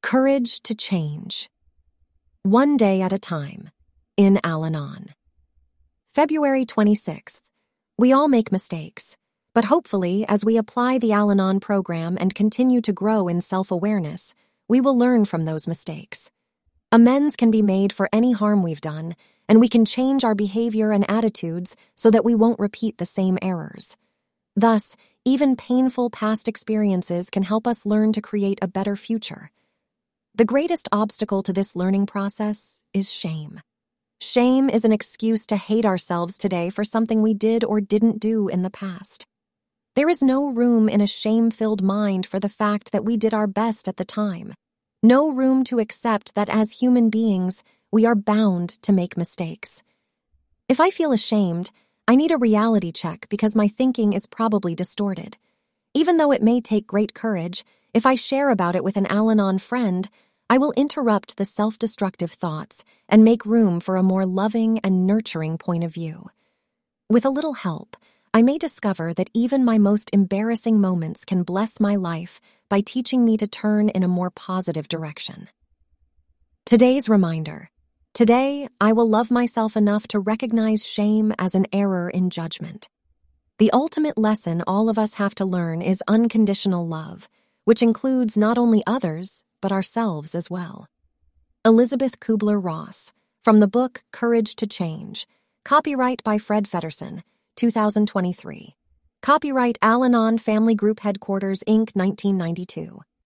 Courage to change. One day at a time. In Al-Anon. February 26th. We all make mistakes, but hopefully, as we apply the Al-Anon program and continue to grow in self-awareness, we will learn from those mistakes. Amends can be made for any harm we've done, and we can change our behavior and attitudes so that we won't repeat the same errors. Thus, even painful past experiences can help us learn to create a better future. The greatest obstacle to this learning process is shame. Shame is an excuse to hate ourselves today for something we did or didn't do in the past. There is no room in a shame-filled mind for the fact that we did our best at the time. No room to accept that as human beings, we are bound to make mistakes. If I feel ashamed, I need a reality check because my thinking is probably distorted. Even though it may take great courage, if I share about it with an Al-Anon friend, I will interrupt the self-destructive thoughts and make room for a more loving and nurturing point of view. With a little help, I may discover that even my most embarrassing moments can bless my life by teaching me to turn in a more positive direction. Today's reminder. Today, I will love myself enough to recognize shame as an error in judgment. The ultimate lesson all of us have to learn is unconditional love, which includes not only others, but ourselves as well. Elizabeth Kubler-Ross, from the book Courage to Change, copyright by Fred Feddersen, 2023. Copyright Al-Anon Family Group Headquarters, Inc., 1992.